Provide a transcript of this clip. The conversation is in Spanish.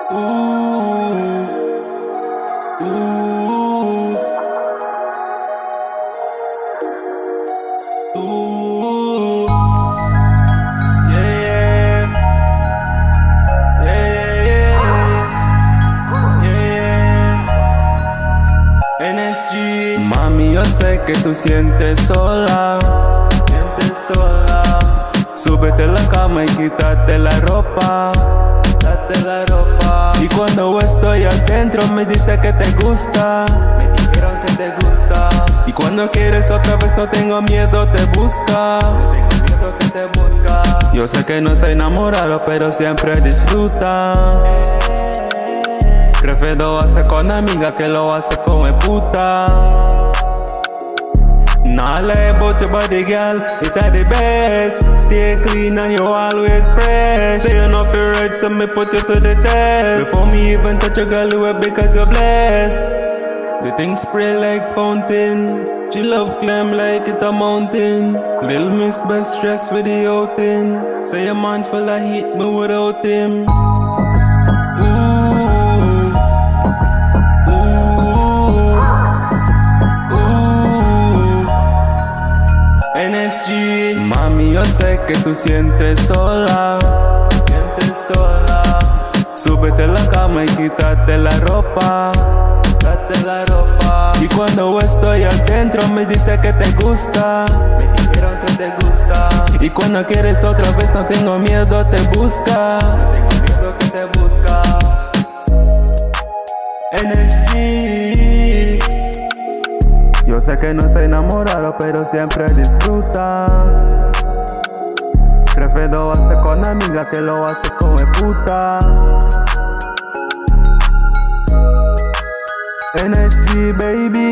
Ooh, ooh, ooh, yeah, yeah, yeah, yeah. NSG. Mami, yo sé que tú sientes sola, Súbete a la cama y quítate la ropa, Y cuando estoy adentro me dice que te gusta, me dijeron que te gusta. Y cuando quieres otra vez no tengo miedo, te busca, no tengo miedo que te busca. Yo sé que no soy enamorado, pero siempre disfruta. Prefiero hacer con amiga que lo hace con el puta. Nah lie about your body, girl, it are the best. Stay clean and you always fresh. Say you not feel right, so me put you to the test. Before me even touch your girl, you are because you're blessed. The thing spray like fountain. She love climb like it a mountain. Little miss but stress for the outing. Say a man full of heat, me without him. NSG. Mami, yo sé que tú sientes sola, Súbete a la cama y quítate la ropa, Y cuando estoy adentro me dice que te gusta, me dijeron que te gusta. Y cuando quieres otra vez no tengo miedo, te busca, no tengo miedo que te busca. NSG. Yo sé que no estoy enamorado, pero siempre disfruta. Prefiero hacer con amiga que lo hace con el puta. NSG, baby.